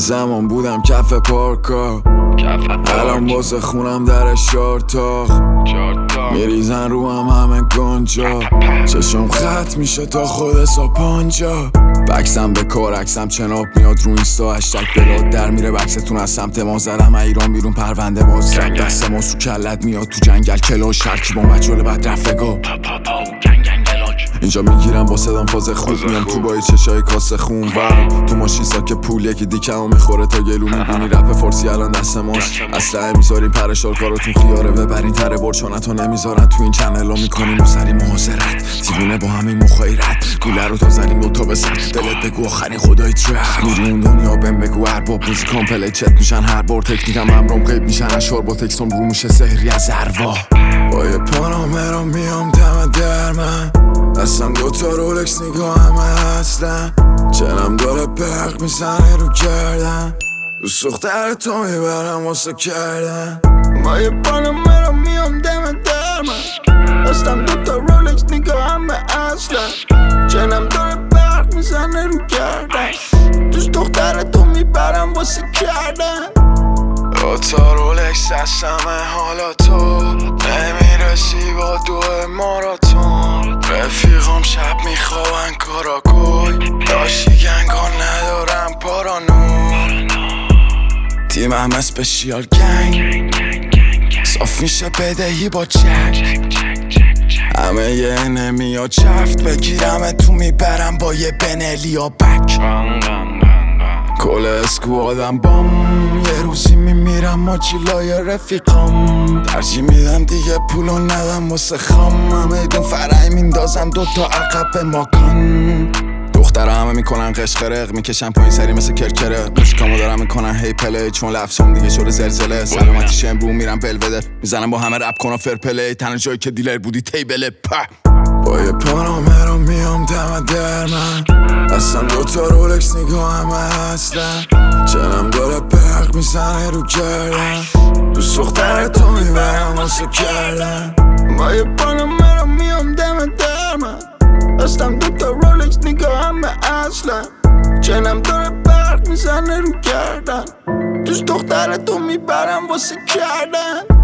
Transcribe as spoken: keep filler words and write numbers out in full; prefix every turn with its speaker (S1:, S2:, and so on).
S1: زمان بودم کف پارکا، الان واسه خونم در شارتاخ. میریزن رو هم همه گنجا، چشم خط میشه تا خود سا پانجا. بکسم به کار عکسم چناب میاد رو اینستا، هشتگ بلاد در میره بکستون از سمت ما. زدم ایران بیرون پرونده باز، رب دست ما سو کلت میاد تو جنگل کلاش. شرکی با مجال بد رفقا اینجا میگیرم با صدام فاز خوب، میام تو با چشای کاسه خون ورم تو ماشین ساک پول یکی دیکمو میخوره تا گلو. میبینی رپ فارسی الان دست ماست، اسلحه میذاریم پرشار کاراتون خیاره. ببرین تره برچانتو نمیذارن تو این چنلا، میکنیم و سری محاصرت دیوونه با همین مخایرت. گوله رو تا زنیم دوتا به سر تو دلت بگو آخرین خدای ترپ. میری اون دنیا بهم بگو هر باب موزی کامپلی چت میشن، هر بار تکنیکم امرام غیب میشن. اشار با تکسام رو میشه سحری از اروا. با یه پانامرا میام دم در من، اصلا دوتا رولکس نگاه همه اصلا. چنم داره برق میزنه رو گردن، دوست دختر تو میبرم واسه کردن. با یه پانامرا میام دم در من، اصلا دوتا رولکس نگاه همه اصلا. چنم داره برق میزنه رو گردن، دوست دختر تو میبرم واسه کردن. دوتا رولکس دستمه حالا تو نمیرسی با دو ماراتون. رفیقام شب میخوابن کاراکل، داشتی گنگا ندارم پارانو. تیمم اسپشیال گنگ صاف میشه بدهی با چک. همه یه انمی ها چفت بگیرم تو میبرم با یه بنلی ها بک. کل اسکوادم بام، یه روزی میمیرم ماچیلای رفیقام. ترجیح میدم دیگه پولو ندم واسه خام، همه دون فرعی میندازم دوتا عقب ماکان. دخترها همه میکنن قشقرق، میکشن پایین سری مثل کرکره. موسیقامو دارم میکنن هی پلی، چون لفظام دیگه شده زلزله. سلامتی شمرو میرم بلوده، میزنم با همه رپ کنم فر پلی. تنها جایی که دیلر بودی تیبله په. با یه پانامرا میام دم در من، اصلا دوتا رولکس نگاه همه اصلا. چنم داره برق میزنه رو گردن، دوست دختر تو میبرم واسه کردن. با یه پانامرا میام دم در من، اصلا دوتا رولکس نگاه همه اصلا. چنم داره برق میزنه رو گردن، دوست دختر تو میبرم واسه کردن.